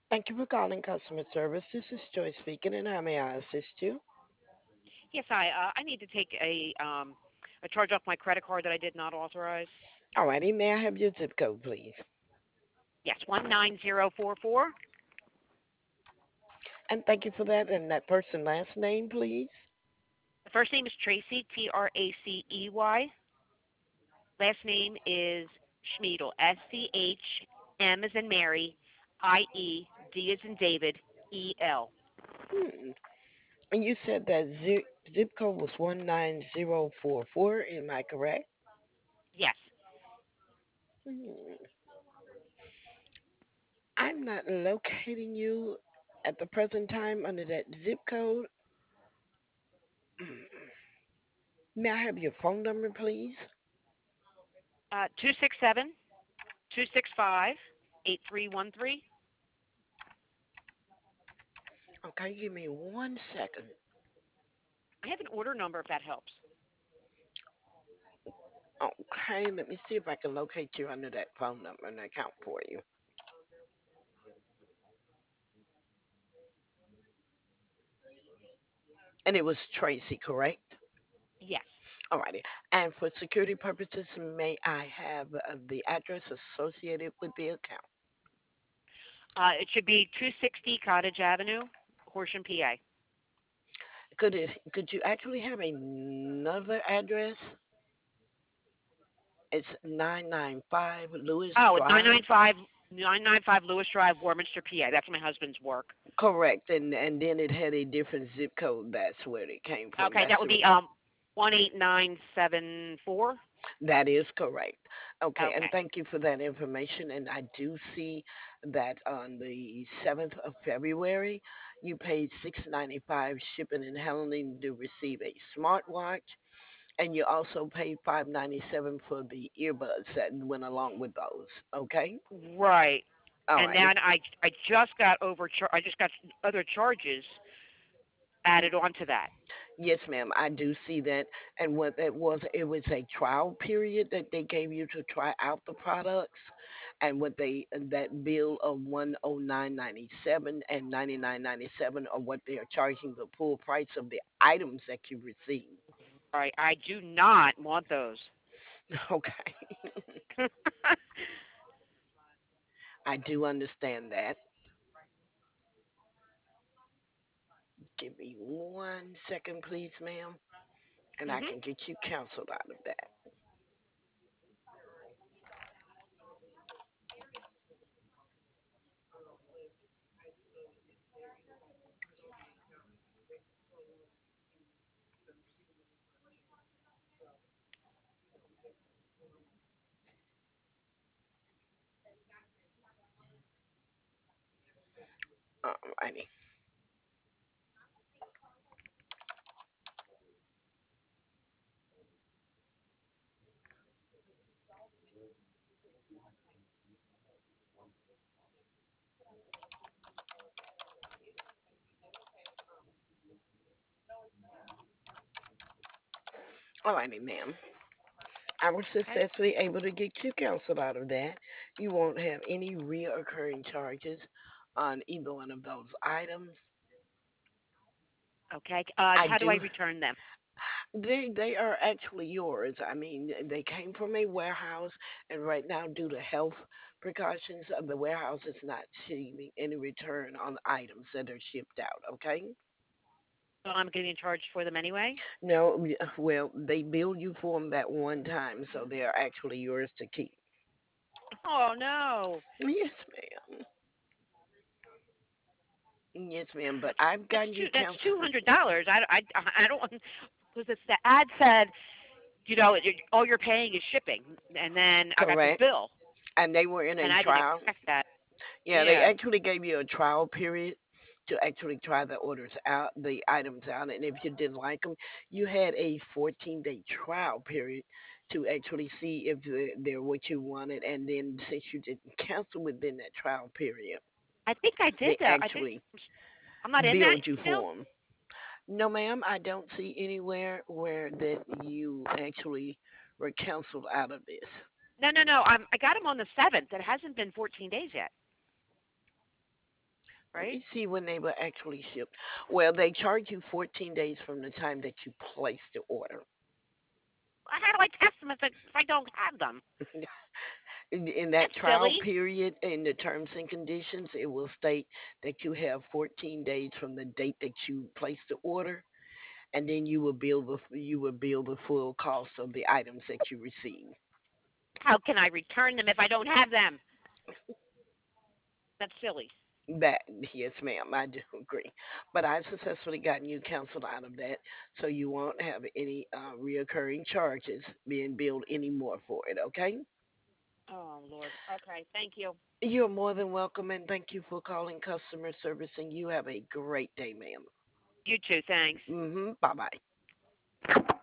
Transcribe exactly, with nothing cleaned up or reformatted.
Thank you for calling customer service. This is Joy speaking, and how may I assist you? Yes, I uh, I need to take a um a charge off my credit card that I did not authorize. Alrighty, may I have your zip code, please? Yes, one nine zero four four. And thank you for that. And that person last name, please. The first name is Tracy, T R A C E Y. Last name is Schmiedel, S C H M as in Mary, I E D as in David, E L. Hmm. And you said that zip, zip code was one nine zero four four. Am I correct? Yes. Hmm. I'm not locating you at the present time under that zip code. Hmm. May I have your phone number, please? Uh, two six seven two six five eight three one three. Okay, give me one second. I have an order number if that helps. Okay, let me see if I can locate you under that phone number and account for you. And it was Tracy, correct? Yes. Alrighty. And for security purposes, may I have uh, the address associated with the account? Uh, it should be two sixty Cottage Avenue, Horsham, P A. Could it? Could you actually have another address? It's nine nine five Lewis Oh, it's nine Drive. nine five nine nine five Lewis Drive, Warminster, P A. That's my husband's work. Correct. And and then it had a different zip code. That's where it came from. Okay, That's that would the be um one eight nine seven four. That is correct. Okay, and Okay. thank you for that information. And I do see that on the seventh of February, you paid six ninety five shipping and handling to receive a smartwatch, and you also paid five ninety seven for the earbuds that went along with those. Okay, Right. all And righty. then I I just got over I just got other charges added onto that. Yes, ma'am, I do see that. And what that was, it was a trial period that they gave you to try out the products. And what they that bill of one oh nine ninety seven and ninety nine ninety seven are what they are charging the full price of the items that you receive. Right. I do not want those. Okay, I do understand that. Give me one second, please, ma'am, and I mhm. can get you counseled out of that. All righty. All righty, ma'am. I was Okay. successfully able to get you counseled out of that. You won't have any reoccurring charges on either one of those items. Okay. Uh I how do I do. return them? They they are actually yours. I mean, they came from a warehouse, and right now, due to health precautions, uh, the warehouse is not receiving any return on items that are shipped out. Okay. So I'm getting charged for them anyway? No, well, they bill you for them that one time, so they are actually yours to keep. Oh no. Yes, ma'am. Yes, ma'am. But That's I've that's gotten two you that's counseled. two hundred dollars. I, I, I don't because it's the ad said, you know, you all you're paying is shipping, and then I got this Correct. bill, And they were in and a I didn't trial. expect that. Yeah, they Yeah. actually gave you a trial period to actually try the orders out, the items out. And if you didn't like them, you had a fourteen day trial period to actually see if they're, they're what you wanted. And then since you didn't cancel within that trial period, I think I did they that. I think actually I'm not in that billed you still. for them. No, ma'am, I don't see anywhere where that you actually were canceled out of this. No, no, no. I'm I got him on the seventh. It hasn't been fourteen days yet. Let me right? see when they were actually shipped. Well, they charge you fourteen days from the time that you place the order. How do I test them if, it, if I don't have them? In, in that That's trial silly. period, in the terms and conditions, it will state that you have fourteen days from the date that you place the order, and then you will bill the you will bill the full cost of the items that you receive. How can I return them if I don't have them? That's silly. That yes, ma'am, I do agree. But I've successfully gotten you counseled out of that, so you won't have any uh, reoccurring charges being billed anymore for it. Okay? Oh, Lord. Okay. Thank you. You're more than welcome, and thank you for calling customer service. And you have a great day, ma'am. You too. Thanks. Mm-hmm. Bye bye.